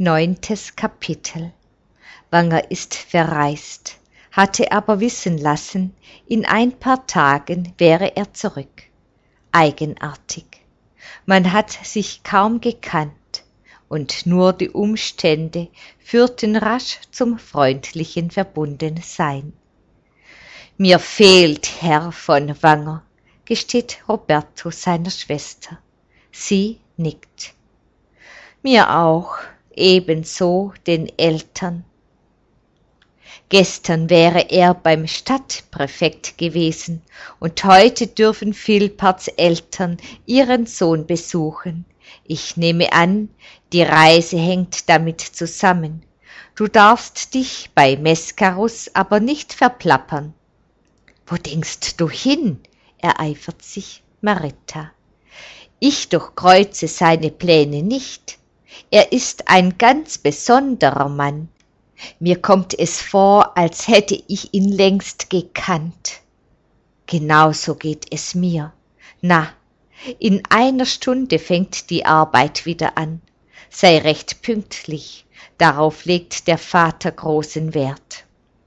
9. Kapitel. Wanger ist verreist, hatte aber wissen lassen, in ein paar Tagen wäre er zurück. Eigenartig. Man hat sich kaum gekannt, und nur die Umstände führten rasch zum freundlichen Verbundensein. »Mir fehlt Herr von Wanger«, gesteht Roberto seiner Schwester. Sie nickt. »Mir auch, ebenso den Eltern.« Gestern wäre er beim Stadtpräfekt gewesen, und heute dürfen Philparts Eltern ihren Sohn besuchen. Ich nehme an, die Reise hängt damit zusammen. Du darfst dich bei Mescarus aber nicht verplappern. »Wo denkst du hin?« ereifert sich Maretta. »Ich durchkreuze seine Pläne nicht. Er ist ein ganz besonderer Mann. Mir kommt es vor, als hätte ich ihn längst gekannt. Genauso geht es mir. Na, in einer Stunde fängt die Arbeit wieder an. Sei recht pünktlich, darauf legt der Vater großen Wert.«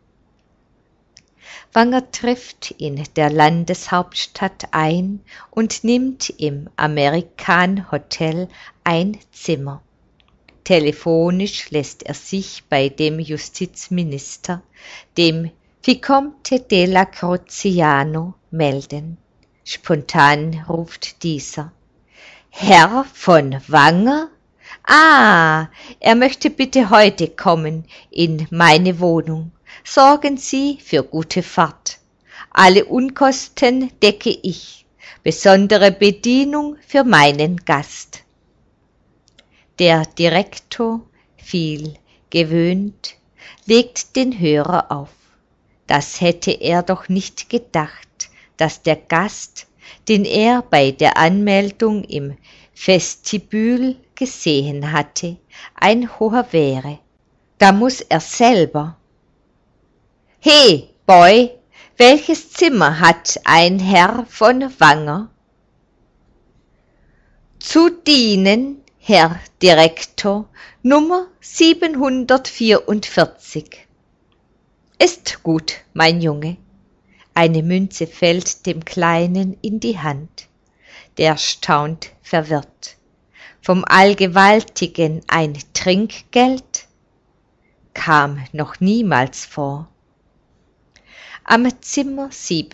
Wanger trifft in der Landeshauptstadt ein und nimmt im American Hotel ein Zimmer. Telefonisch lässt er sich bei dem Justizminister, dem Vicomte della Cruziano, melden. Spontan ruft dieser: »Herr von Wanger? Ah, er möchte bitte heute kommen in meine Wohnung. Sorgen Sie für gute Fahrt. Alle Unkosten decke ich. Besondere Bedienung für meinen Gast.« Der Direktor, viel gewöhnt, legt den Hörer auf. Das hätte er doch nicht gedacht, dass der Gast, den er bei der Anmeldung im Vestibül gesehen hatte, ein hoher wäre. Da muß er selber. »He, Boy, welches Zimmer hat ein Herr von Wanger?« »Zu dienen, Herr Direktor, Nummer 744. »Ist gut, mein Junge.« Eine Münze fällt dem Kleinen in die Hand. Der staunt verwirrt. Vom Allgewaltigen ein Trinkgeld? Kam noch niemals vor. Am Zimmer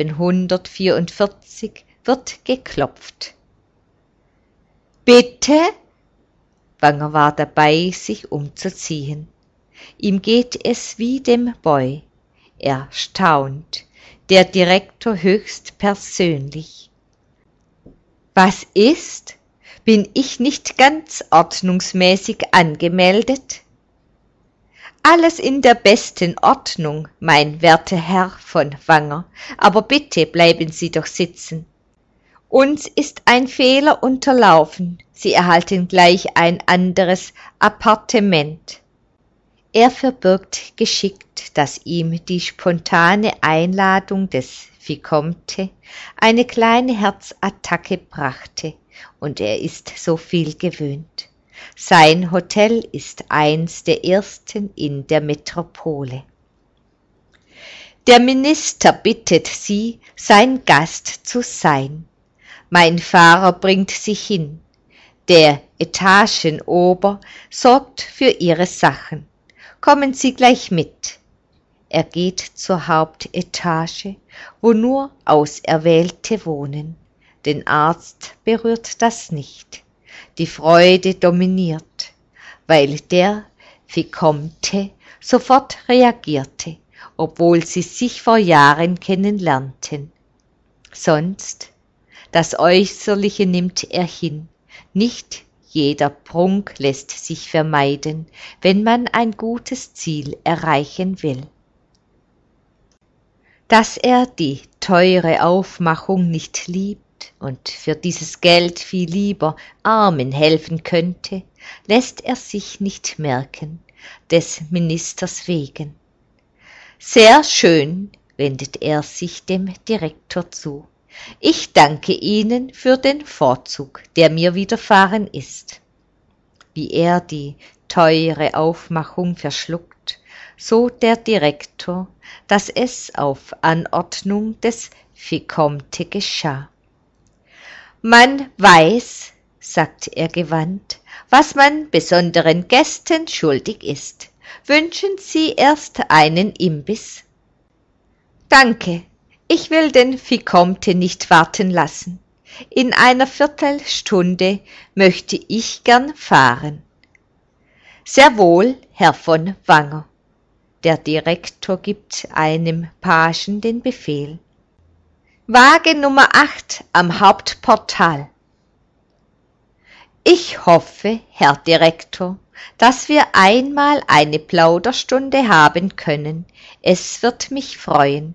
744 wird geklopft. »Bitte?« Wanger war dabei, sich umzuziehen. Ihm geht es wie dem Boy. Er staunt. Der Direktor höchst persönlich. »Was ist? Bin ich nicht ganz ordnungsmäßig angemeldet?« »Alles in der besten Ordnung, mein werter Herr von Wanger, aber bitte bleiben Sie doch sitzen. Uns ist ein Fehler unterlaufen. Sie erhalten gleich ein anderes Appartement.« Er verbirgt geschickt, dass ihm die spontane Einladung des Vicomte eine kleine Herzattacke brachte, und er ist so viel gewöhnt. Sein Hotel ist eins der ersten in der Metropole. »Der Minister bittet Sie, sein Gast zu sein. Mein Fahrer bringt Sie hin. Der Etagenober sorgt für Ihre Sachen. Kommen Sie gleich mit.« Er geht zur Hauptetage, wo nur Auserwählte wohnen. Den Arzt berührt das nicht. Die Freude dominiert, weil der Vicomte sofort reagierte, obwohl sie sich vor Jahren kennenlernten. Sonst, das Äußerliche nimmt er hin. Nicht jeder Prunk lässt sich vermeiden, wenn man ein gutes Ziel erreichen will. Dass er die teure Aufmachung nicht liebt und für dieses Geld viel lieber Armen helfen könnte, lässt er sich nicht merken, des Ministers wegen. »Sehr schön«, wendet er sich dem Direktor zu. »Ich danke Ihnen für den Vorzug, der mir widerfahren ist.« Wie er die teure Aufmachung verschluckt, so der Direktor, dass es auf Anordnung des Vicomte geschah. »Man weiß«, sagt er gewandt, »was man besonderen Gästen schuldig ist. Wünschen Sie erst einen Imbiss?« »Danke, ich will den Vicomte nicht warten lassen. In einer Viertelstunde möchte ich gern fahren.« »Sehr wohl, Herr von Wanger.« Der Direktor gibt einem Pagen den Befehl. »Wagen Nummer 8 am Hauptportal.« »Ich hoffe, Herr Direktor, dass wir einmal eine Plauderstunde haben können. Es wird mich freuen.«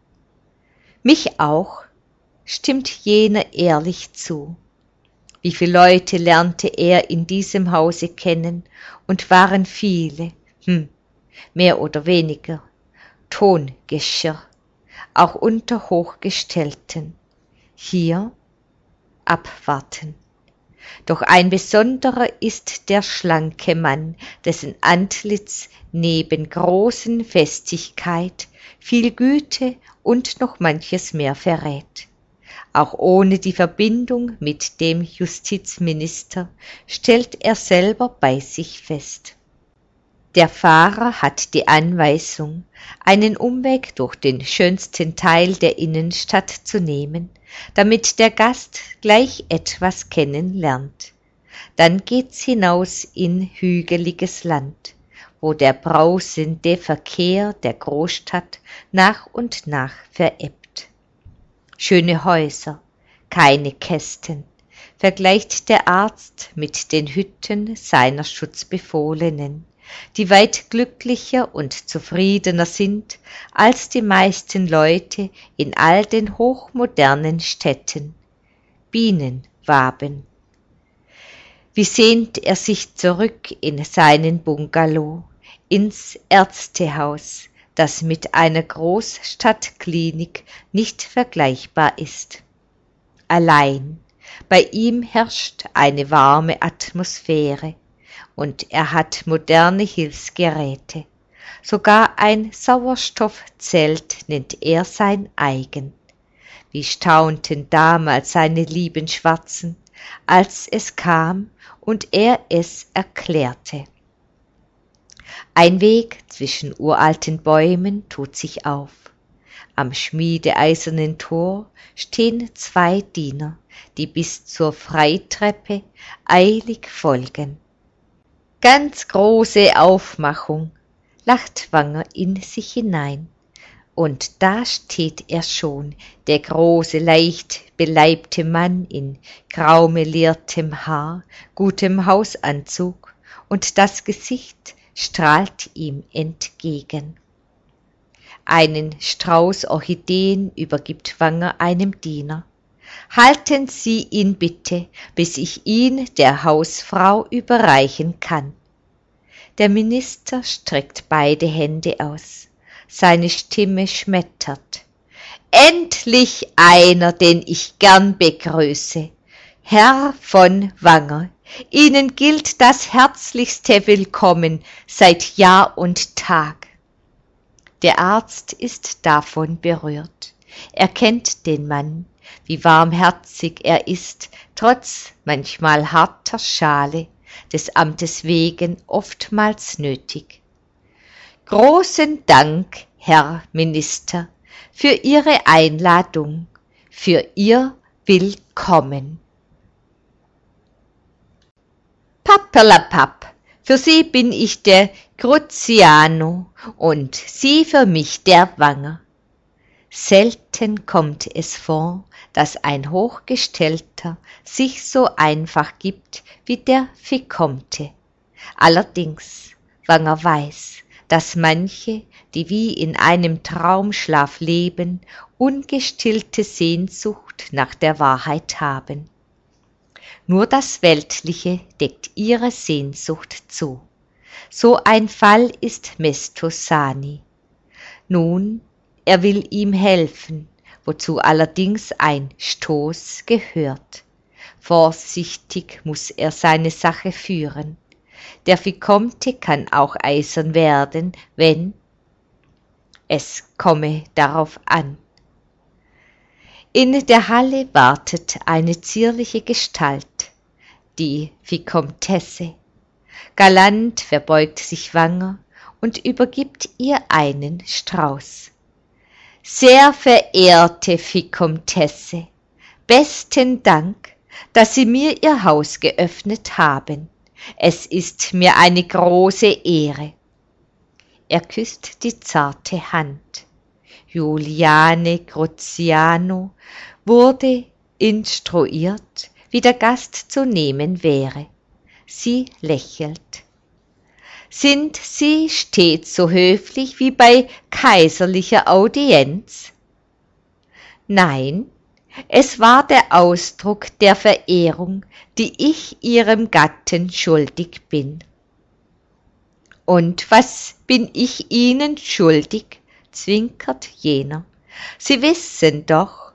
»Mich auch«, stimmt jener ehrlich zu. Wie viele Leute lernte er in diesem Hause kennen, und waren viele, mehr oder weniger, Tongeschirr, auch unter Hochgestellten. Hier abwarten. Doch ein besonderer ist der schlanke Mann, dessen Antlitz neben großen Festigkeit viel Güte und noch manches mehr verrät. Auch ohne die Verbindung mit dem Justizminister stellt er selber bei sich fest. Der Fahrer hat die Anweisung, einen Umweg durch den schönsten Teil der Innenstadt zu nehmen, damit der Gast gleich etwas kennenlernt. Dann geht's hinaus in hügeliges Land, wo der brausende Verkehr der Großstadt nach und nach verebbt. Schöne Häuser, keine Kästen, vergleicht der Arzt mit den Hütten seiner Schutzbefohlenen, die weit glücklicher und zufriedener sind als die meisten Leute in all den hochmodernen Städten. Bienenwaben. Wie sehnt er sich zurück in seinen Bungalow, ins Ärztehaus, das mit einer Großstadtklinik nicht vergleichbar ist. Allein, bei ihm herrscht eine warme Atmosphäre, und er hat moderne Hilfsgeräte. Sogar ein Sauerstoffzelt nennt er sein eigen. Wie staunten damals seine lieben Schwarzen, als es kam und er es erklärte. Ein Weg zwischen uralten Bäumen tut sich auf. Am schmiedeeisernen Tor stehen 2 Diener, die bis zur Freitreppe eilig folgen. »Ganz große Aufmachung«, lacht Wanger in sich hinein. Und da steht er schon, der große, leicht beleibte Mann in graumeliertem Haar, gutem Hausanzug, und das Gesicht strahlt ihm entgegen. Einen Strauß Orchideen übergibt Wanger einem Diener. »Halten Sie ihn bitte, bis ich ihn der Hausfrau überreichen kann.« Der Minister streckt beide Hände aus. Seine Stimme schmettert. »Endlich einer, den ich gern begrüße. Herr von Wanger, Ihnen gilt das herzlichste Willkommen seit Jahr und Tag.« Der Arzt ist davon berührt. Er kennt den Mann, wie warmherzig er ist, trotz manchmal harter Schale, des Amtes wegen oftmals nötig. »Großen Dank, Herr Minister, für Ihre Einladung, für Ihr Willkommen.« »Papperlapapp, für Sie bin ich der Cruziano und Sie für mich der Wanger.« Selten kommt es vor, dass ein Hochgestellter sich so einfach gibt wie der Vicomte. Allerdings, Wanger weiß, dass manche, die wie in einem Traumschlaf leben, ungestillte Sehnsucht nach der Wahrheit haben. Nur das Weltliche deckt ihre Sehnsucht zu. So ein Fall ist Mestosani. Nun, er will ihm helfen, wozu allerdings ein Stoß gehört. Vorsichtig muß er seine Sache führen. Der Vicomte kann auch eisern werden, wenn es komme darauf an. In der Halle wartet eine zierliche Gestalt, die Vicomtesse. Galant verbeugt sich Wanger und übergibt ihr einen Strauß. »Sehr verehrte Vicomtesse, besten Dank, dass Sie mir Ihr Haus geöffnet haben. Es ist mir eine große Ehre.« Er küsst die zarte Hand. Juliane Gruziano wurde instruiert, wie der Gast zu nehmen wäre. Sie lächelt. »Sind Sie stets so höflich wie bei kaiserlicher Audienz?« »Nein, es war der Ausdruck der Verehrung, die ich Ihrem Gatten schuldig bin.« »Und was bin ich Ihnen schuldig?« zwinkert jener. »Sie wissen doch.«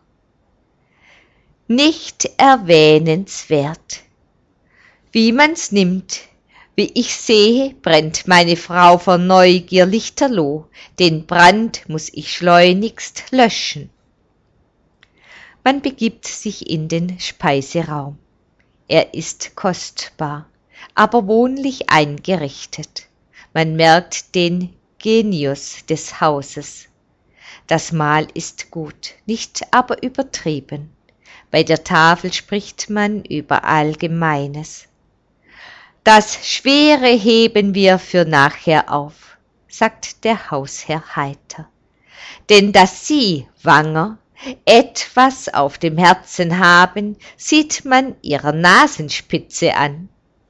»Nicht erwähnenswert. Wie man's nimmt. Wie ich sehe, brennt meine Frau vor Neugier lichterloh. Den Brand muß ich schleunigst löschen.« Man begibt sich in den Speiseraum. Er ist kostbar, aber wohnlich eingerichtet. Man merkt den Genius des Hauses. Das Mahl ist gut, nicht aber übertrieben. Bei der Tafel spricht man über Allgemeines. »Das Schwere heben wir für nachher auf«, sagt der Hausherr heiter. »Denn dass Sie, Wanger, etwas auf dem Herzen haben, sieht man Ihrer Nasenspitze an.«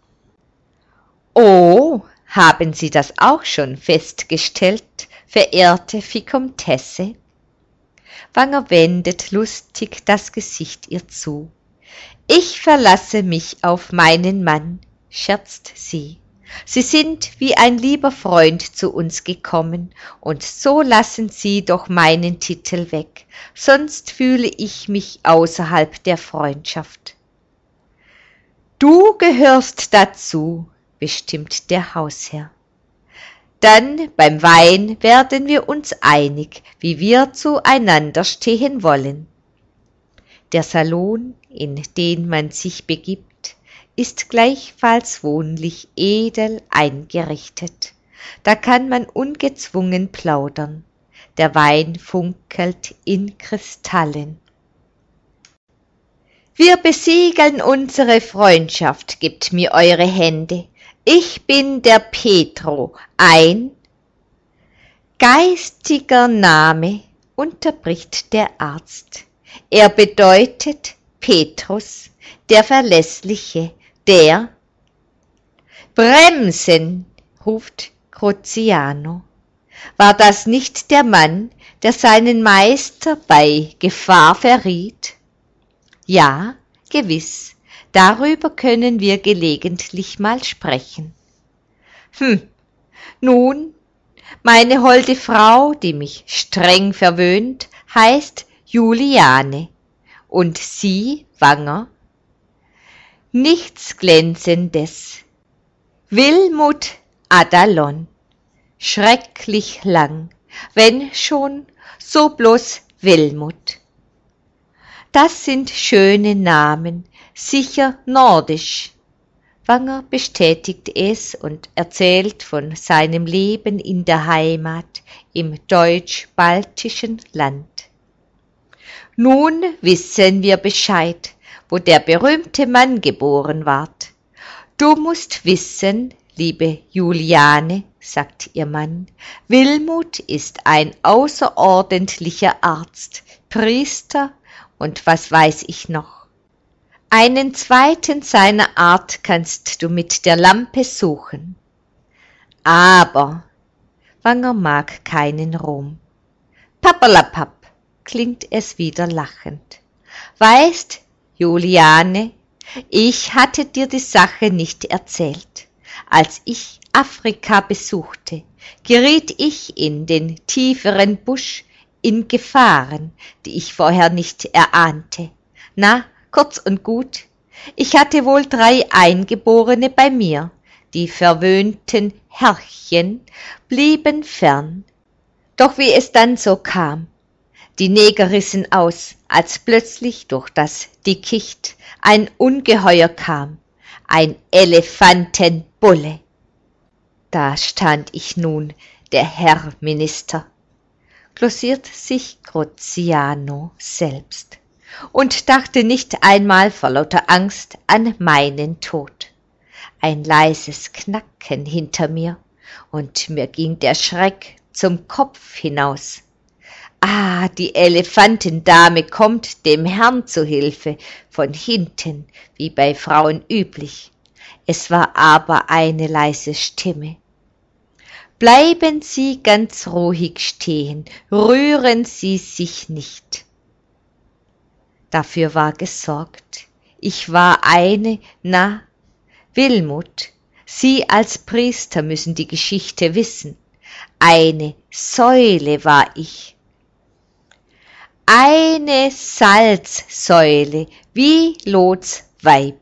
»Oh, haben Sie das auch schon festgestellt, verehrte Vicomtesse?« Wanger wendet lustig das Gesicht ihr zu. »Ich verlasse mich auf meinen Mann«, scherzt sie. »Sie sind wie ein lieber Freund zu uns gekommen, und so lassen Sie doch meinen Titel weg, sonst fühle ich mich außerhalb der Freundschaft.« »Du gehörst dazu«, bestimmt der Hausherr. »Dann beim Wein werden wir uns einig, wie wir zueinander stehen wollen.« Der Salon, in den man sich begibt, ist gleichfalls wohnlich edel eingerichtet. Da kann man ungezwungen plaudern. Der Wein funkelt in Kristallen. »Wir besiegeln unsere Freundschaft, gebt mir eure Hände. Ich bin der Petro, ein geistiger Name«, unterbricht der Arzt. »Er bedeutet Petrus, der Verlässliche, der...« »Bremsen«, ruft Gruziano. »War das nicht der Mann, der seinen Meister bei Gefahr verriet?« »Ja, gewiss, darüber können wir gelegentlich mal sprechen.« »Nun, meine holde Frau, die mich streng verwöhnt, heißt Juliane. Und Sie, Wanger?« »Nichts Glänzendes. Wilmut Adalon. Schrecklich lang, wenn schon, so bloß Wilmut.« »Das sind schöne Namen, sicher nordisch.« Wanger bestätigt es und erzählt von seinem Leben in der Heimat im deutsch-baltischen Land. »Nun wissen wir Bescheid, wo der berühmte Mann geboren ward. Du musst wissen, liebe Juliane«, sagt ihr Mann, »Wilmut ist ein außerordentlicher Arzt, Priester und was weiß ich noch. Einen zweiten seiner Art kannst du mit der Lampe suchen. Aber«, Wanger mag keinen Ruhm. »Pappalapapp«, klingt es wieder lachend. »Weißt, Juliane, ich hatte dir die Sache nicht erzählt. Als ich Afrika besuchte, geriet ich in den tieferen Busch in Gefahren, die ich vorher nicht erahnte. Na, kurz und gut, ich hatte wohl 3 Eingeborene bei mir, die verwöhnten Herrchen blieben fern. Doch wie es dann so kam, die Neger rissen aus, als plötzlich durch das Dickicht ein Ungeheuer kam, ein Elefantenbulle. Da stand ich nun, der Herr Minister, glossiert sich Grociano selbst, und dachte nicht einmal vor lauter Angst an meinen Tod. Ein leises Knacken hinter mir, und mir ging der Schreck zum Kopf hinaus. Ah, die Elefantendame kommt dem Herrn zu Hilfe, von hinten, wie bei Frauen üblich. Es war aber eine leise Stimme. Bleiben Sie ganz ruhig stehen, rühren Sie sich nicht. Dafür war gesorgt. Ich war eine, Wilmut, Sie als Priester müssen die Geschichte wissen. Eine Säule war ich. Eine Salzsäule, wie Lots Weib.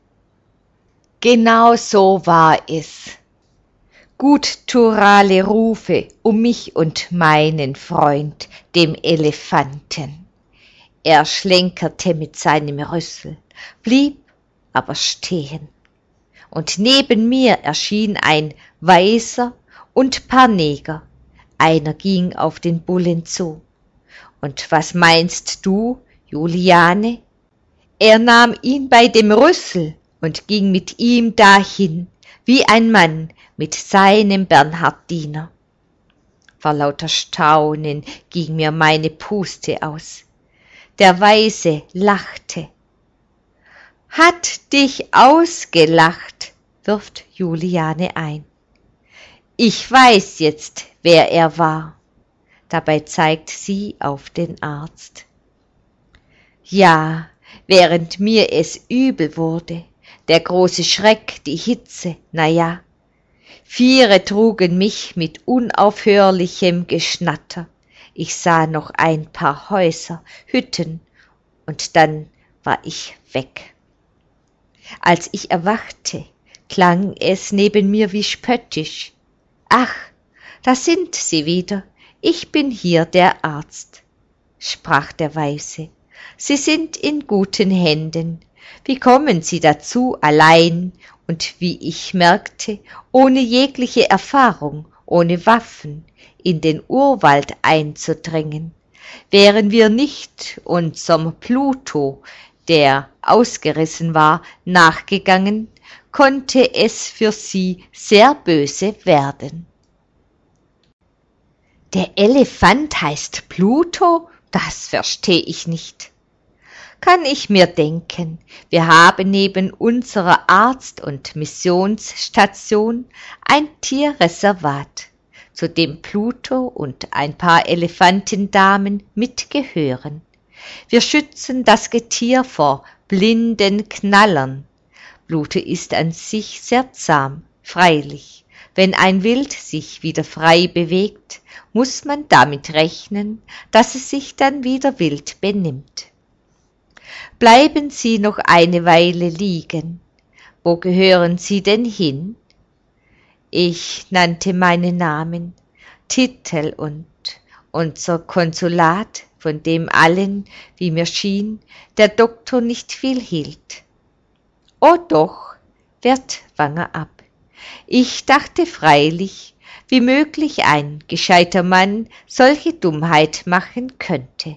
Genau so war es. Gutturale Rufe um mich und meinen Freund, dem Elefanten. Er schlenkerte mit seinem Rüssel, blieb aber stehen. Und neben mir erschien ein Weißer und paar Neger. Einer ging auf den Bullen zu. Und was meinst du, Juliane? Er nahm ihn bei dem Rüssel und ging mit ihm dahin, wie ein Mann mit seinem Bernhardiner. Vor lauter Staunen ging mir meine Puste aus. Der Weise lachte. Hat dich ausgelacht, wirft Juliane ein. Ich weiß jetzt, wer er war. Dabei zeigt sie auf den Arzt. Ja, während mir es übel wurde, der große Schreck, die Hitze, Viere trugen mich mit unaufhörlichem Geschnatter. Ich sah noch ein paar Häuser, Hütten, und dann war ich weg. Als ich erwachte, klang es neben mir wie spöttisch. Ach, da sind sie wieder. Ich bin hier der Arzt, sprach der Weise. Sie sind in guten Händen. Wie kommen Sie dazu, allein und, wie ich merkte, ohne jegliche Erfahrung, ohne Waffen, in den Urwald einzudringen? Wären wir nicht unserem Pluto, der ausgerissen war, nachgegangen, konnte es für Sie sehr böse werden. Der Elefant heißt Pluto? Das versteh ich nicht. Kann ich mir denken, wir haben neben unserer Arzt- und Missionsstation ein Tierreservat, zu dem Pluto und ein paar Elefantendamen mitgehören. Wir schützen das Getier vor blinden Knallern. Pluto ist an sich sehr zahm, freilich. Wenn ein Wild sich wieder frei bewegt, muss man damit rechnen, dass es sich dann wieder wild benimmt. Bleiben Sie noch eine Weile liegen. Wo gehören Sie denn hin? Ich nannte meinen Namen, Titel und unser Konsulat, von dem allen, wie mir schien, der Doktor nicht viel hielt. Oh doch, wehrt Wanger ab. Ich dachte freilich, wie möglich ein gescheiter Mann solche Dummheit machen könnte.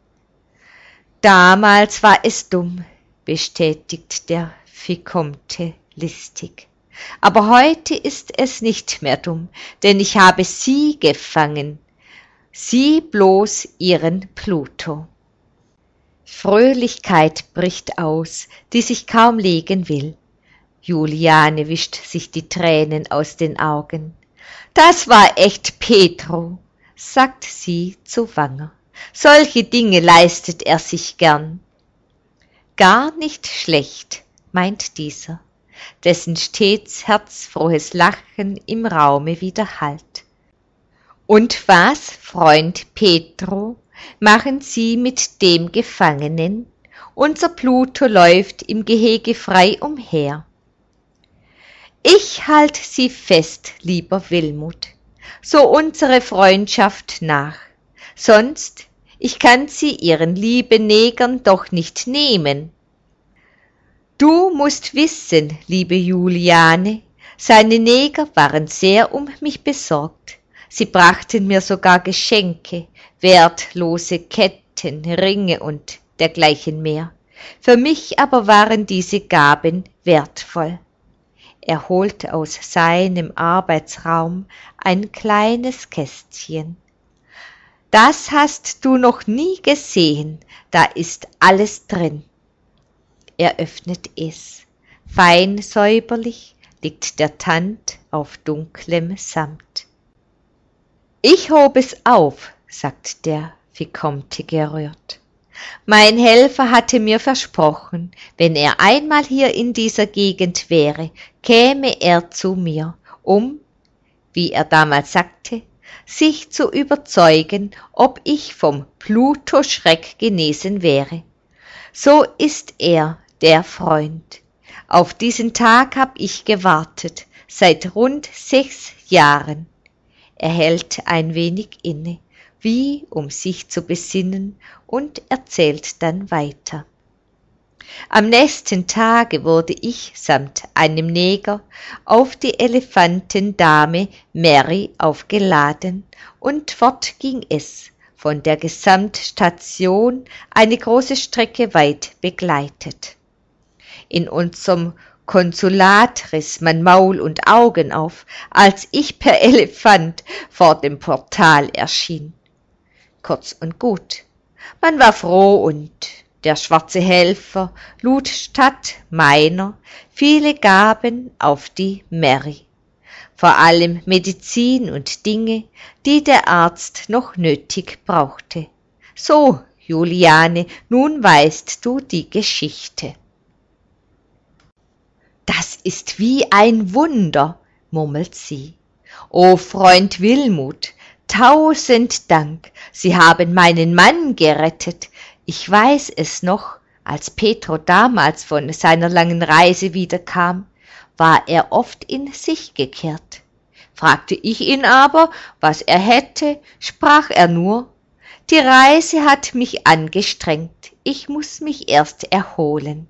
Damals war es dumm, bestätigt der Vicomte listig. Aber heute ist es nicht mehr dumm, denn ich habe Sie gefangen, Sie bloß Ihren Pluto. Fröhlichkeit bricht aus, die sich kaum legen will. Juliane wischt sich die Tränen aus den Augen. Das war echt Petro, sagt sie zu Wanger. Solche Dinge leistet er sich gern. Gar nicht schlecht, meint dieser, dessen stets herzfrohes Lachen im Raume widerhallt. Und was, Freund Petro, machen Sie mit dem Gefangenen? Unser Pluto läuft im Gehege frei umher. Ich halt sie fest, lieber Willmut, so unsere Freundschaft nach, sonst ich kann sie ihren lieben Negern doch nicht nehmen. Du mußt wissen, liebe Juliane, seine Neger waren sehr um mich besorgt. Sie brachten mir sogar Geschenke, wertlose Ketten, Ringe und dergleichen mehr. Für mich aber waren diese Gaben wertvoll. Er holte aus seinem Arbeitsraum ein kleines Kästchen. Das hast du noch nie gesehen, da ist alles drin. Er öffnet es. Fein säuberlich liegt der Tand auf dunklem Samt. Ich hob es auf, sagt der Vicomte gerührt. Mein Helfer hatte mir versprochen, wenn er einmal hier in dieser Gegend wäre, käme er zu mir, um, wie er damals sagte, sich zu überzeugen, ob ich vom Pluto-Schreck genesen wäre. So ist er, der Freund. Auf diesen Tag hab ich gewartet, seit rund 6 Jahren. Er hält ein wenig inne, wie um sich zu besinnen, und erzählt dann weiter. Am nächsten Tage wurde ich samt einem Neger auf die Elefantendame Mary aufgeladen, und fort ging es, von der Gesamtstation eine große Strecke weit begleitet. In unserem Konsulat riss man Maul und Augen auf, als ich per Elefant vor dem Portal erschien. Kurz und gut, man war froh, und der schwarze Helfer lud statt meiner viele Gaben auf die Mary, vor allem Medizin und Dinge, die der Arzt noch nötig brauchte. So, Juliane, nun weißt du die Geschichte. Das ist wie ein Wunder, murmelt sie. O Freund Willmut, 1000 Dank, Sie haben meinen Mann gerettet. Ich weiß es noch, als Petro damals von seiner langen Reise wiederkam, war er oft in sich gekehrt. Fragte ich ihn aber, was er hätte, sprach er nur, die Reise hat mich angestrengt, ich muß mich erst erholen.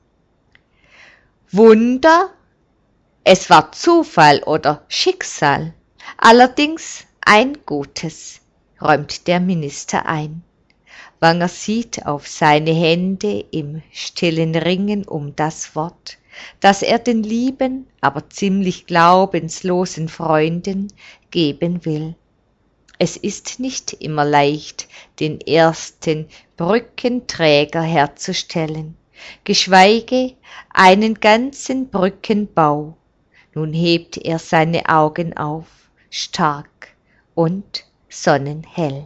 Wunder? Es war Zufall oder Schicksal, allerdings ein gutes, räumt der Minister ein. Wanger sieht auf seine Hände im stillen Ringen um das Wort, das er den lieben, aber ziemlich glaubenslosen Freunden geben will. Es ist nicht immer leicht, den ersten Brückenträger herzustellen, geschweige einen ganzen Brückenbau. Nun hebt er seine Augen auf, stark und sonnenhell.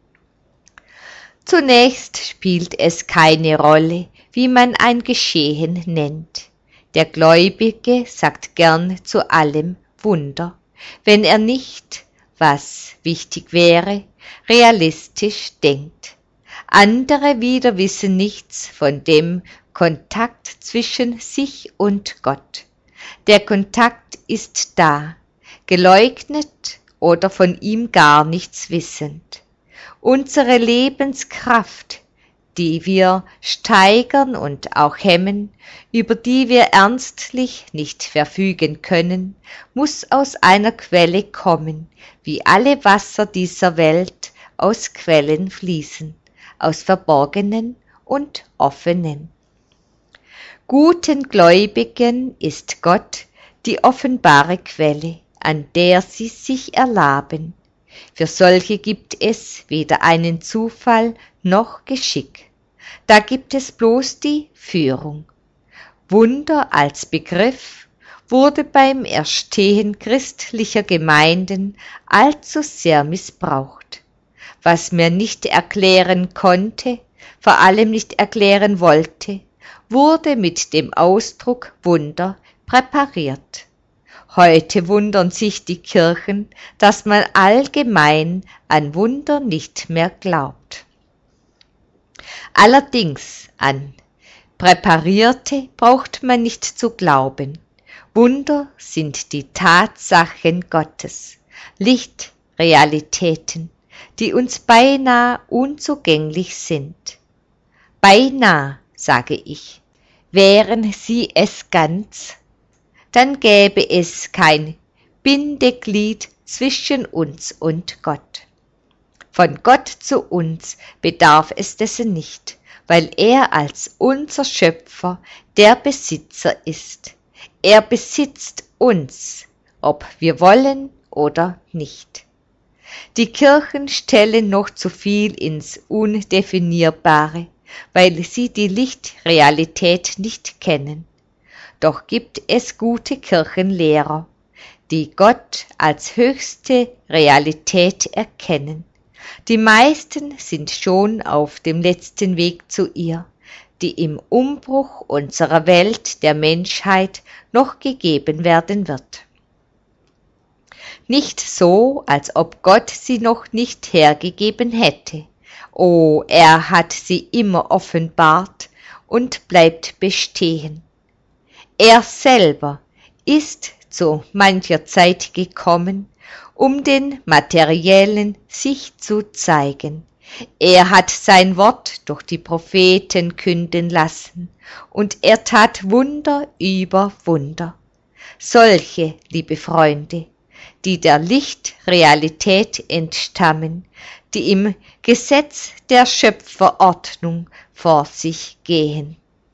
Zunächst spielt es keine Rolle, wie man ein Geschehen nennt. Der Gläubige sagt gern zu allem Wunder, wenn er nicht, was wichtig wäre, realistisch denkt. Andere wieder wissen nichts von dem Kontakt zwischen sich und Gott. Der Kontakt ist da, geleugnet oder von ihm gar nichts wissend. Unsere Lebenskraft, die wir steigern und auch hemmen, über die wir ernstlich nicht verfügen können, muss aus einer Quelle kommen, wie alle Wasser dieser Welt aus Quellen fließen, aus verborgenen und offenen. Guten Gläubigen ist Gott die offenbare Quelle, an der sie sich erlaben. Für solche gibt es weder einen Zufall noch Geschick. Da gibt es bloß die Führung. Wunder als Begriff wurde beim Erstehen christlicher Gemeinden allzu sehr missbraucht. Was mir nicht erklären konnte, vor allem nicht erklären wollte, wurde mit dem Ausdruck Wunder präpariert. Heute wundern sich die Kirchen, dass man allgemein an Wunder nicht mehr glaubt. Allerdings an Präparierte braucht man nicht zu glauben. Wunder sind die Tatsachen Gottes, Lichtrealitäten, die uns beinahe unzugänglich sind. Beinahe, sage ich, wären sie es ganz, dann gäbe es kein Bindeglied zwischen uns und Gott. Von Gott zu uns bedarf es dessen nicht, weil er als unser Schöpfer der Besitzer ist. Er besitzt uns, ob wir wollen oder nicht. Die Kirchen stellen noch zu viel ins Undefinierbare, weil sie die Lichtrealität nicht kennen. Doch gibt es gute Kirchenlehrer, die Gott als höchste Realität erkennen. Die meisten sind schon auf dem letzten Weg zu ihr, die im Umbruch unserer Welt der Menschheit noch gegeben werden wird. Nicht so, als ob Gott sie noch nicht hergegeben hätte. Oh, er hat sie immer offenbart und bleibt bestehen. Er selber ist zu mancher Zeit gekommen, um den Materiellen sich zu zeigen. Er hat sein Wort durch die Propheten künden lassen, und er tat Wunder über Wunder. Solche, liebe Freunde, die der Lichtrealität entstammen, die im Gesetz der Schöpferordnung vor sich gehen.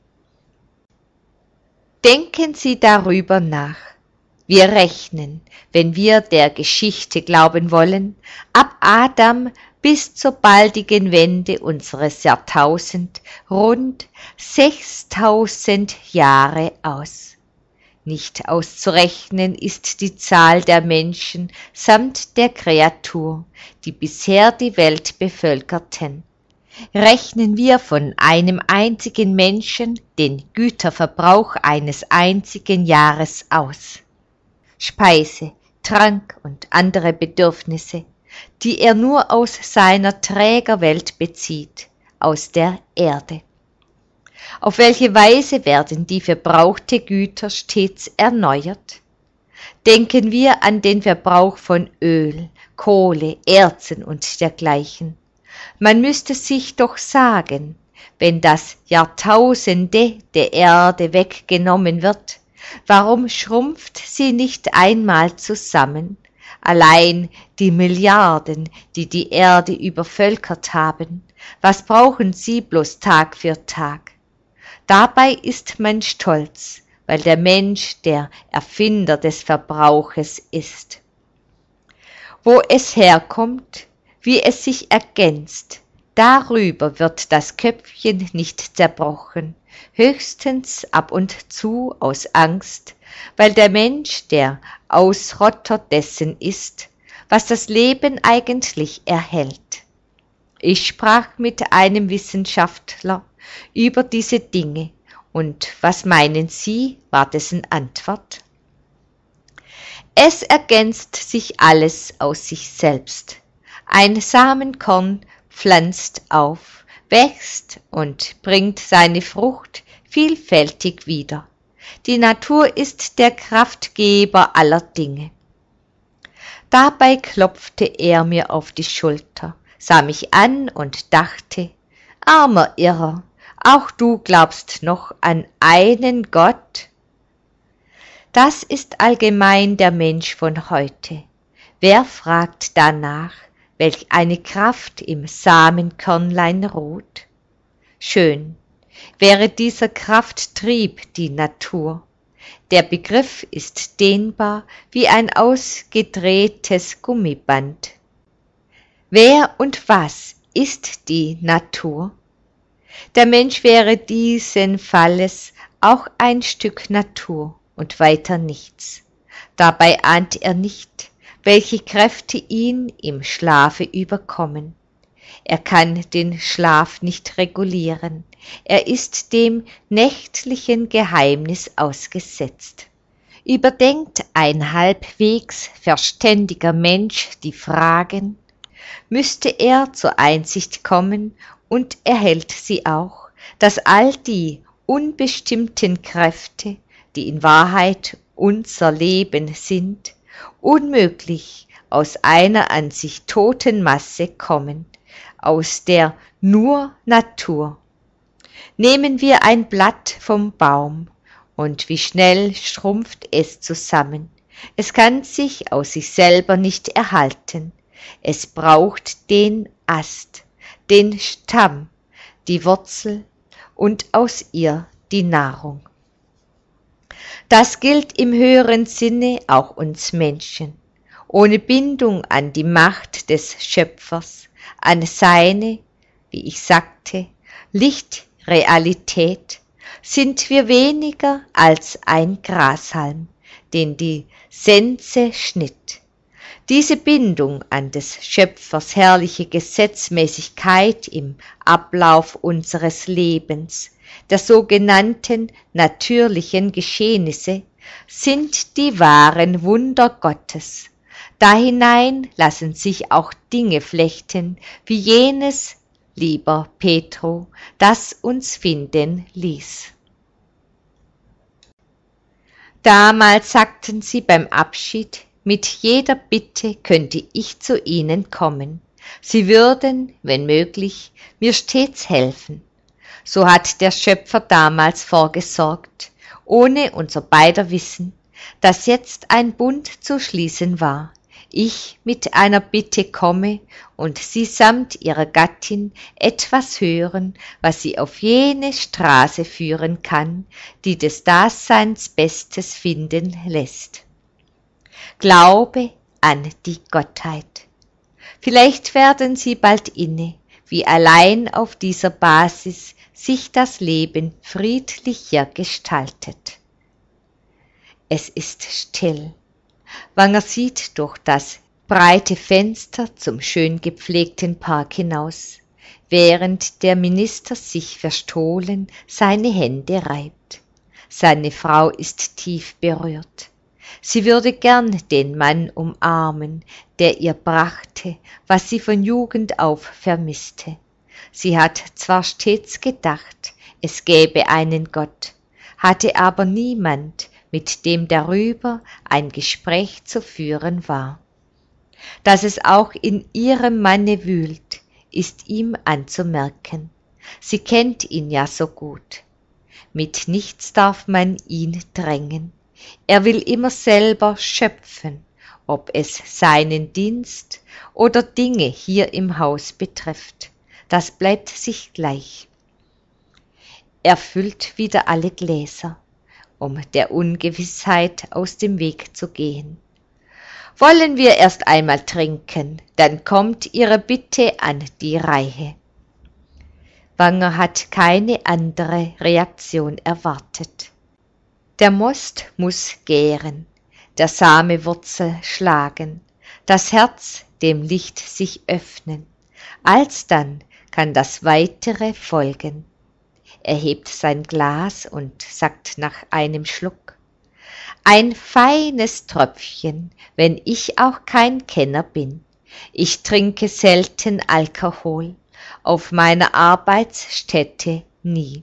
Denken Sie darüber nach. Wir rechnen, wenn wir der Geschichte glauben wollen, ab Adam bis zur baldigen Wende unseres Jahrtausend rund 6000 Jahre aus. Nicht auszurechnen ist die Zahl der Menschen samt der Kreatur, die bisher die Welt bevölkerten. Rechnen wir von einem einzigen Menschen den Güterverbrauch eines einzigen Jahres aus. Speise, Trank und andere Bedürfnisse, die er nur aus seiner Trägerwelt bezieht, aus der Erde. Auf welche Weise werden die verbrauchte Güter stets erneuert? Denken wir an den Verbrauch von Öl, Kohle, Erzen und dergleichen. Man müsste sich doch sagen, wenn das Jahrtausende der Erde weggenommen wird, warum schrumpft sie nicht einmal zusammen? Allein die Milliarden, die die Erde übervölkert haben, was brauchen sie bloß Tag für Tag? Dabei ist man stolz, weil der Mensch der Erfinder des Verbrauches ist. Wo es herkommt, wie es sich ergänzt, darüber wird das Köpfchen nicht zerbrochen, höchstens ab und zu aus Angst, weil der Mensch der Ausrotter dessen ist, was das Leben eigentlich erhält. Ich sprach mit einem Wissenschaftler über diese Dinge, und was meinen Sie, war dessen Antwort? Es ergänzt sich alles aus sich selbst. Ein Samenkorn pflanzt auf, wächst und bringt seine Frucht vielfältig wieder. Die Natur ist der Kraftgeber aller Dinge. Dabei klopfte er mir auf die Schulter, sah mich an und dachte, armer Irrer, auch du glaubst noch an einen Gott? Das ist allgemein der Mensch von heute. Wer fragt danach, welch eine Kraft im Samenkörnlein ruht? Schön, wäre dieser Krafttrieb die Natur. Der Begriff ist dehnbar wie ein ausgedrehtes Gummiband. Wer und was ist die Natur? Der Mensch wäre diesen Falles auch ein Stück Natur und weiter nichts. Dabei ahnt er nicht, welche Kräfte ihn im Schlafe überkommen. Er kann den Schlaf nicht regulieren. Er ist dem nächtlichen Geheimnis ausgesetzt. Überdenkt ein halbwegs verständiger Mensch die Fragen, müsste er zur Einsicht kommen und erhält sie auch, dass all die unbestimmten Kräfte, die in Wahrheit unser Leben sind, unmöglich aus einer an sich toten Masse kommen, aus der nur Natur. Nehmen wir ein Blatt vom Baum, und wie schnell schrumpft es zusammen. Es kann sich aus sich selber nicht erhalten. Es braucht den Ast, den Stamm, die Wurzel und aus ihr die Nahrung. Das gilt im höheren Sinne auch uns Menschen. Ohne Bindung an die Macht des Schöpfers, an seine, wie ich sagte, Lichtrealität, sind wir weniger als ein Grashalm, den die Sense schnitt. Diese Bindung an des Schöpfers herrliche Gesetzmäßigkeit im Ablauf unseres Lebens, der sogenannten natürlichen Geschehnisse, sind die wahren Wunder Gottes. Dahinein lassen sich auch Dinge flechten, wie jenes, lieber Petro, das uns finden ließ. Damals sagten sie beim Abschied, mit jeder Bitte könnte ich zu ihnen kommen. Sie würden, wenn möglich, mir stets helfen. So hat der Schöpfer damals vorgesorgt, ohne unser beider Wissen, dass jetzt ein Bund zu schließen war. Ich mit einer Bitte komme und sie samt ihrer Gattin etwas hören, was sie auf jene Straße führen kann, die des Daseins Bestes finden lässt. Glaube an die Gottheit. Vielleicht werden sie bald inne, wie allein auf dieser Basis sich das Leben friedlicher gestaltet. Es ist still. Wanger sieht durch das breite Fenster zum schön gepflegten Park hinaus, während der Minister sich verstohlen seine Hände reibt. Seine Frau ist tief berührt. Sie würde gern den Mann umarmen, der ihr brachte, was sie von Jugend auf vermisste. Sie hat zwar stets gedacht, es gäbe einen Gott, hatte aber niemand, mit dem darüber ein Gespräch zu führen war. Dass es auch in ihrem Manne wühlt, ist ihm anzumerken. Sie kennt ihn ja so gut. Mit nichts darf man ihn drängen. Er will immer selber schöpfen, ob es seinen Dienst oder Dinge hier im Haus betrifft. Das bleibt sich gleich. Er füllt wieder alle Gläser, um der Ungewissheit aus dem Weg zu gehen. Wollen wir erst einmal trinken, dann kommt Ihre Bitte an die Reihe. Wanger hat keine andere Reaktion erwartet. Der Most muss gären, der Same Wurzel schlagen, das Herz dem Licht sich öffnen, alsdann kann das Weitere folgen. Er hebt sein Glas und sagt nach einem Schluck: Ein feines Tröpfchen, wenn ich auch kein Kenner bin. Ich trinke selten Alkohol, auf meiner Arbeitsstätte nie.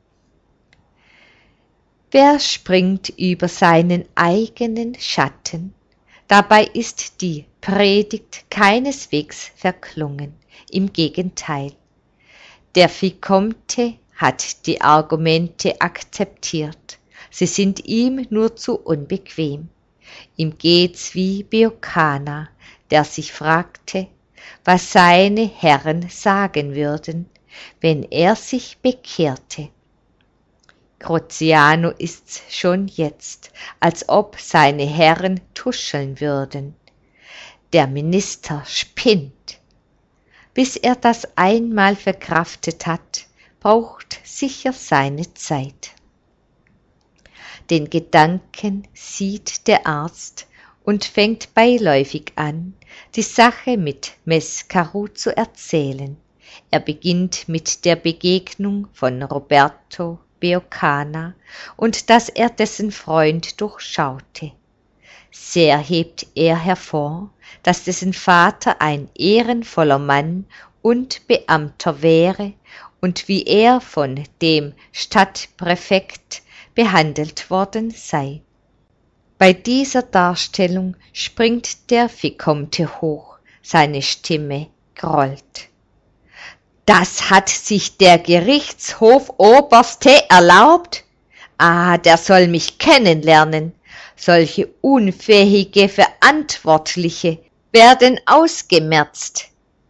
Wer springt über seinen eigenen Schatten? Dabei ist die Predigt keineswegs verklungen, im Gegenteil. Der Vicomte hat die Argumente akzeptiert, sie sind ihm nur zu unbequem. Ihm geht's wie Beocana, der sich fragte, was seine Herren sagen würden, wenn er sich bekehrte. Grociano ist's schon jetzt, als ob seine Herren tuscheln würden. Der Minister spinnt. Bis er das einmal verkraftet hat, braucht sicher seine Zeit. Den Gedanken sieht der Arzt und fängt beiläufig an, die Sache mit Mess Carew zu erzählen. Er beginnt mit der Begegnung von Roberto Beocana und dass er dessen Freund durchschaute. Sehr hebt er hervor, dass dessen Vater ein ehrenvoller Mann und Beamter wäre und wie er von dem Stadtpräfekt behandelt worden sei. Bei dieser Darstellung springt der Vicomte hoch, seine Stimme grollt. Das hat sich der Gerichtshofoberste erlaubt? Ah, der soll mich kennenlernen. Solche unfähige Verantwortliche werden ausgemerzt.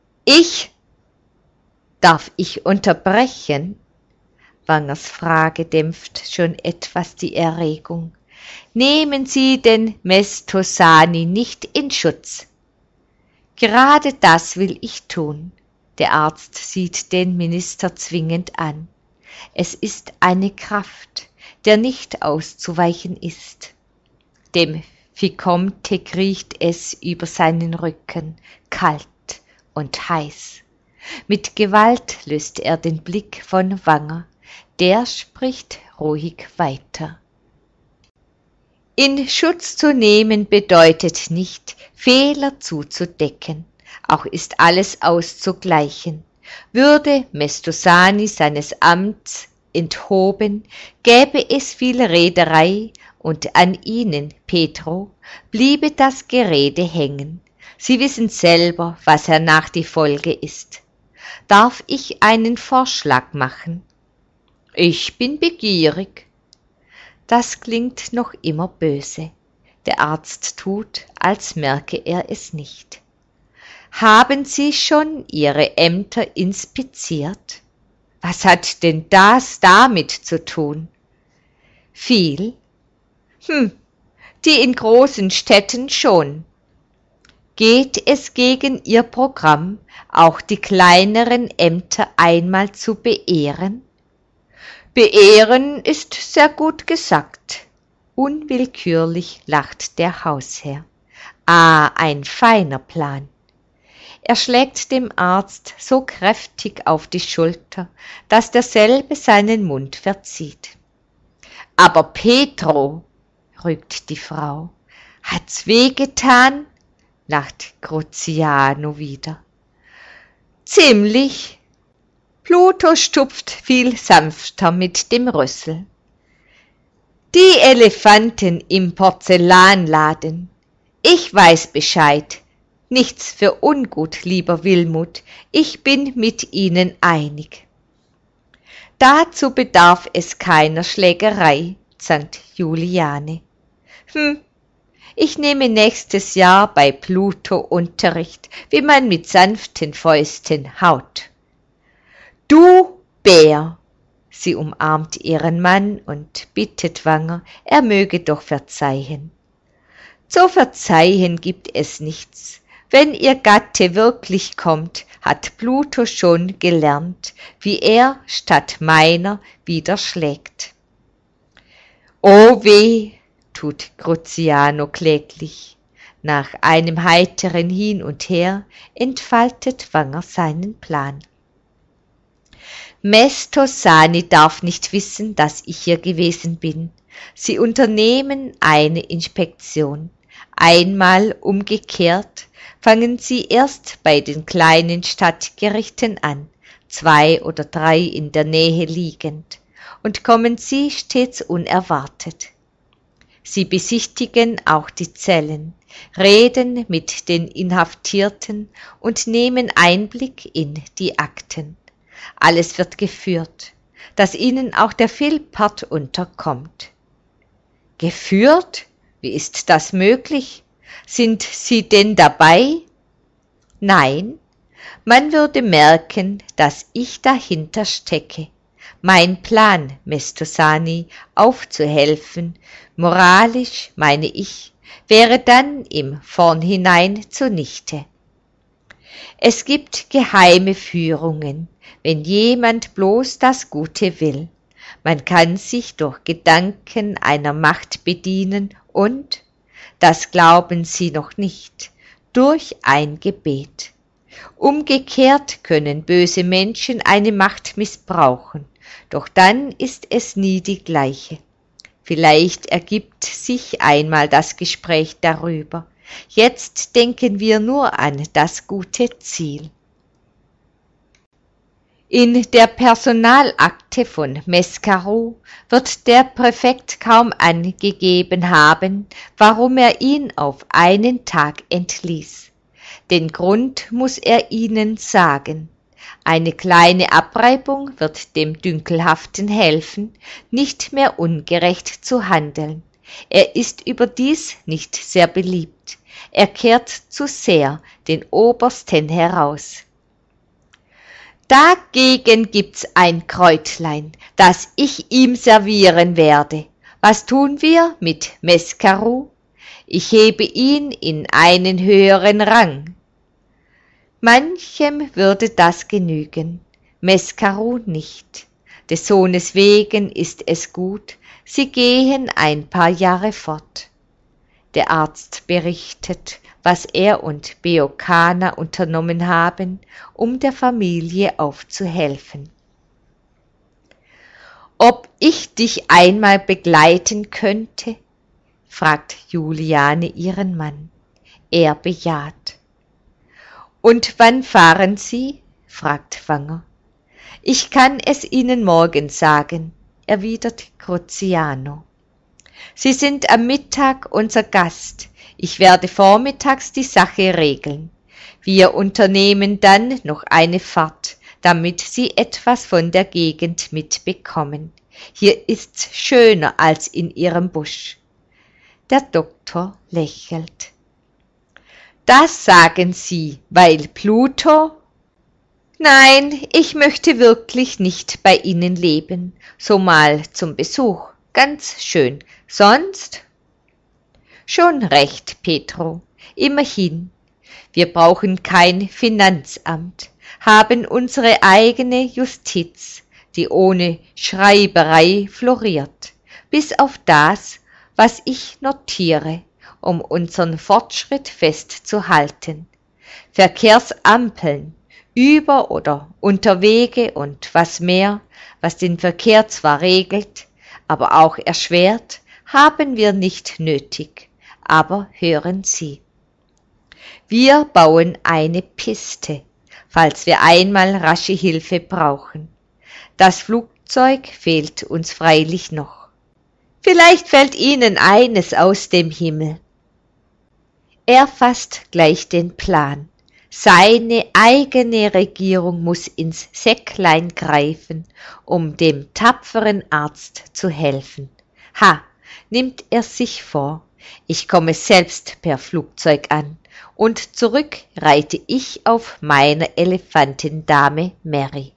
Darf ich unterbrechen? Wangers Frage dämpft schon etwas die Erregung. Nehmen Sie den Mestosani nicht in Schutz. Gerade das will ich tun. Der Arzt sieht den Minister zwingend an. Es ist eine Kraft, der nicht auszuweichen ist. Dem Vicomte kriecht es über seinen Rücken, kalt und heiß. Mit Gewalt löst er den Blick von Wanger, der spricht ruhig weiter. In Schutz zu nehmen bedeutet nicht, Fehler zuzudecken, auch ist alles auszugleichen. Würde Mestosani seines Amts enthoben, gäbe es viel Rederei, und an Ihnen, Petro, bliebe das Gerede hängen. Sie wissen selber, was hernach die Folge ist. Darf ich einen Vorschlag machen? Ich bin begierig. Das klingt noch immer böse. Der Arzt tut, als merke er es nicht. Haben Sie schon Ihre Ämter inspiziert? Was hat denn das damit zu tun? Viel? Die in großen Städten schon. Geht es gegen Ihr Programm, auch die kleineren Ämter einmal zu beehren? Beehren ist sehr gut gesagt. Unwillkürlich lacht der Hausherr. Ah, ein feiner Plan. Er schlägt dem Arzt so kräftig auf die Schulter, dass derselbe seinen Mund verzieht. Aber Petro, rügt die Frau, hat's wehgetan? Lacht Gruziano wieder. Ziemlich. Pluto stupft viel sanfter mit dem Rüssel. Die Elefanten im Porzellanladen. Ich weiß Bescheid. Nichts für ungut, lieber Wilmut. Ich bin mit Ihnen einig. Dazu bedarf es keiner Schlägerei, zankt Juliane. Ich nehme nächstes Jahr bei Pluto Unterricht, wie man mit sanften Fäusten haut. Du Bär! Sie umarmt ihren Mann und bittet Wanger, er möge doch verzeihen. Zu verzeihen gibt es nichts. Wenn ihr Gatte wirklich kommt, hat Pluto schon gelernt, wie er statt meiner wieder schlägt. Oh weh, tut Gruziano kläglich. Nach einem heiteren Hin und Her entfaltet Wanger seinen Plan. Mestosani darf nicht wissen, dass ich hier gewesen bin. Sie unternehmen eine Inspektion. Einmal umgekehrt fangen Sie erst bei den kleinen Stadtgerichten an, 2 oder 3 in der Nähe liegend, und kommen Sie stets unerwartet. Sie besichtigen auch die Zellen, reden mit den Inhaftierten und nehmen Einblick in die Akten. Alles wird geführt, dass Ihnen auch der Philpart unterkommt. Geführt? Wie ist das möglich? Sind Sie denn dabei? Nein, man würde merken, dass ich dahinter stecke. Mein Plan, Mestosani, aufzuhelfen, moralisch, meine ich, wäre dann im Vornhinein zunichte. Es gibt geheime Führungen, wenn jemand bloß das Gute will. Man kann sich durch Gedanken einer Macht bedienen und, das glauben Sie noch nicht, durch ein Gebet. Umgekehrt können böse Menschen eine Macht missbrauchen, doch dann ist es nie die gleiche. Vielleicht ergibt sich einmal das Gespräch darüber. Jetzt denken wir nur an das gute Ziel. In der Personalakte von Mescaro wird der Präfekt kaum angegeben haben, warum er ihn auf einen Tag entließ. Den Grund muss er Ihnen sagen. Eine kleine Abreibung wird dem Dünkelhaften helfen, nicht mehr ungerecht zu handeln. Er ist überdies nicht sehr beliebt. Er kehrt zu sehr den Obersten heraus. Dagegen gibt's ein Kräutlein, das ich ihm servieren werde. Was tun wir mit Mescaro? Ich hebe ihn in einen höheren Rang. Manchem würde das genügen, Mescaro nicht. Des Sohnes wegen ist es gut, sie gehen ein paar Jahre fort. Der Arzt berichtet, was er und Beocana unternommen haben, um der Familie aufzuhelfen. »Ob ich dich einmal begleiten könnte?« fragt Juliane ihren Mann. Er bejaht. »Und wann fahren Sie?« fragt Wanger. »Ich kann es Ihnen morgen sagen«, erwidert Cruziano. »Sie sind am Mittag unser Gast. Ich werde vormittags die Sache regeln. Wir unternehmen dann noch eine Fahrt, damit Sie etwas von der Gegend mitbekommen. Hier ist's schöner als in Ihrem Busch.« Der Doktor lächelt. »Das sagen Sie, weil Pluto?« »Nein, ich möchte wirklich nicht bei Ihnen leben, so mal zum Besuch, ganz schön, sonst?« »Schon recht, Petro, immerhin. Wir brauchen kein Finanzamt, haben unsere eigene Justiz, die ohne Schreiberei floriert, bis auf das, was ich notiere, um unseren Fortschritt festzuhalten. Verkehrsampeln, Über- oder Unterwege und was mehr, was den Verkehr zwar regelt, aber auch erschwert, haben wir nicht nötig. Aber hören Sie. Wir bauen eine Piste, falls wir einmal rasche Hilfe brauchen. Das Flugzeug fehlt uns freilich noch. Vielleicht fällt Ihnen eines aus dem Himmel. Er fasst gleich den Plan. Seine eigene Regierung muss ins Säcklein greifen, um dem tapferen Arzt zu helfen. Ha, nimmt er sich vor. Ich komme selbst per Flugzeug an und zurück reite ich auf meiner Elefantendame Mary.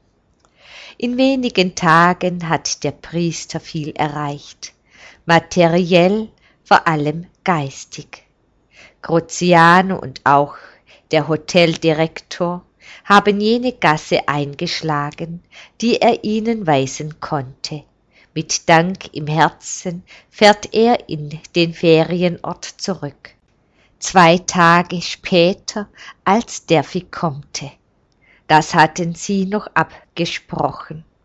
In wenigen Tagen hat der Priester viel erreicht, materiell, vor allem geistig. Cruziano und auch der Hoteldirektor haben jene Gasse eingeschlagen, die er ihnen weisen konnte. Mit Dank im Herzen fährt er in den Ferienort zurück. 2 Tage später als der Vicomte. Das hatten sie noch abgesprochen.